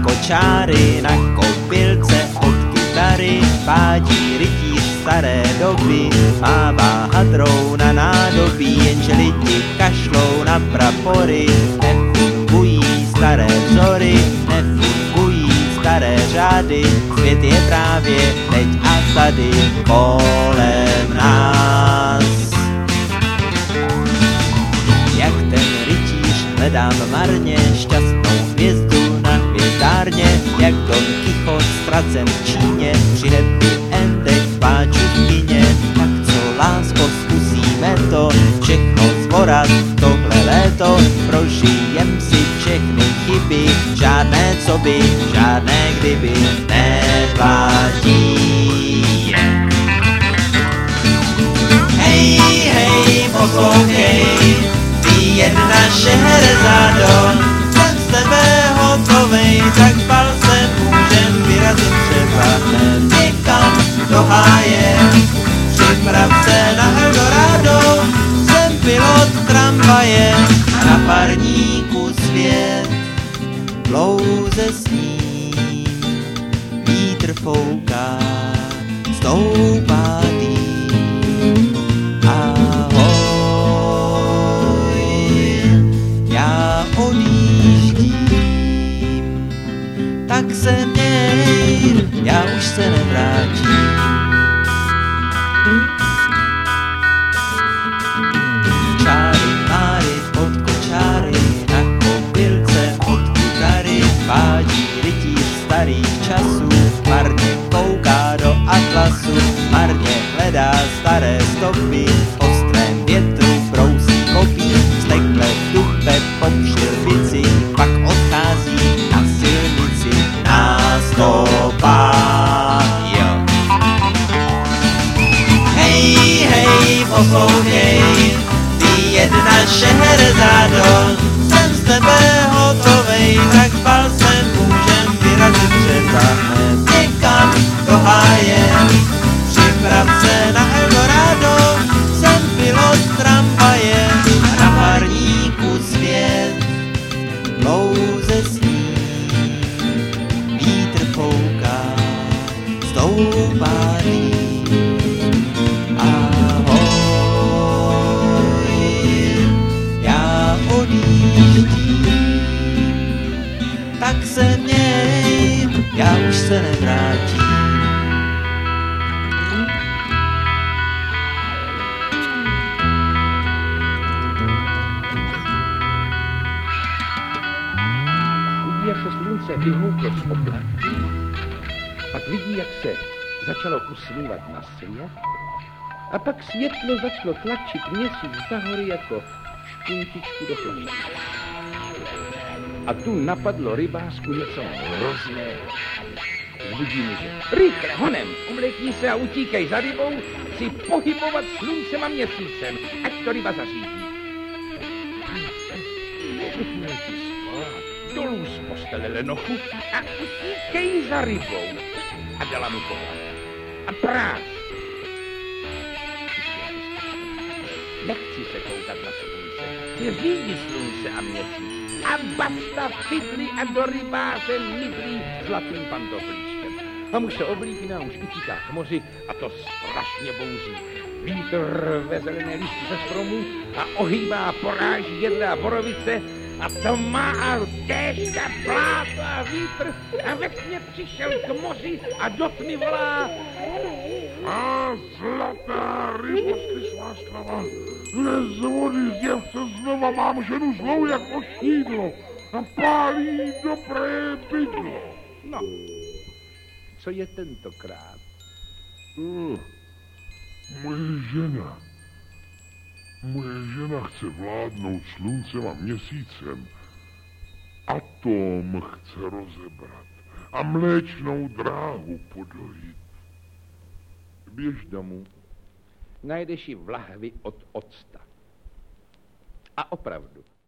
kočáry, na kobylce od kytary, pádí rytíř staré doby, mává hadrou na nádobí, jenže lidi kašlou na prapory, nefungují staré vzory, nefungují staré řády, svět je právě teď a tady kolem nás. Jak ten rytíř hledám marně šťastnou hvězdu na hvězdárně, jak Don Kichot ztracen v Číně, při happy endech pláču v kině. Tak co, lásko, zkusíme to všechno zvorat tohle léto, prožijem si všechny chyby, žádné co by, žádné kdyby neplatí. Hej, hej, poslouchej, ty jedna Šehrezádo, jsem z tebe hotovej, tak bal se můžem vyrazit třeba hned někam do háje. Připrav se na Eldorado, jsem pilot tramvaje, na parníku svět dlouze sní, vítr fouká, stoupá dým. Ahoj, já odjíždím, tak se měj, já už se nevrátím. Čáry, máry, pod kočáry, na kobylce od kytary, vádí rytíř starých časů, marně kouká do atlasu, marně hledá staré stopy, v ostrém větru brousí kopí, stekle v duche po šilbici, pak odchází na silnici na stopách. Hej, hej, poslouchej, ty jedna Šehrezádo, jsem z tebe hotovej, tak bal se můžem vyrazit třeba hned někam do háje. Připrav se na Eldorado, jsem pilot tramvaje, a na parníku svět dlouze sní, vítr fouká, stoupá dým. Tak se měj, já už se nevrátím. Vidí, jak se slunce vyhouplo z oblaků, pak vidí, jak se začalo usmívat na svět, a pak světlo začalo tlačit měsíc za hory jako špuntičku do flašky. A tu napadlo rybářku něco hrozného. Zbudí muže. Rychle, honem, umlekni se a utíkej za rybou, chci pohybovat sluncem a měsícem, ať to ryba zařídí. Dolů z postele lenochu a utíkej za rybou. A dala mu pohled. A práv. Nechci se koukat na slunce, chci řídit slunce a měsíc. A basta fidli a do rybáře mydlí zlatým pantoflíčkem. A muž se oblíkne a už utíká k moři a to strašně bouří. Vítr rve zelené lístky ze stromů a ohýbá, poráží jedle a borovice a to má a déšť a bláto a vítr a ve tmě přišel k moři a do tmy volá: A zlatá rybo, slyšná strava, vlez z vody, zjev se znova, mám ženu zlou jak ošídlo a pálí dobré bydlo. No, co je tentokrát? Moje žena chce vládnout sluncem a měsícem. Atom chce rozebrat a mléčnou dráhu podojit. Běž domů. Najdeš ji v lahvi od octa. A opravdu,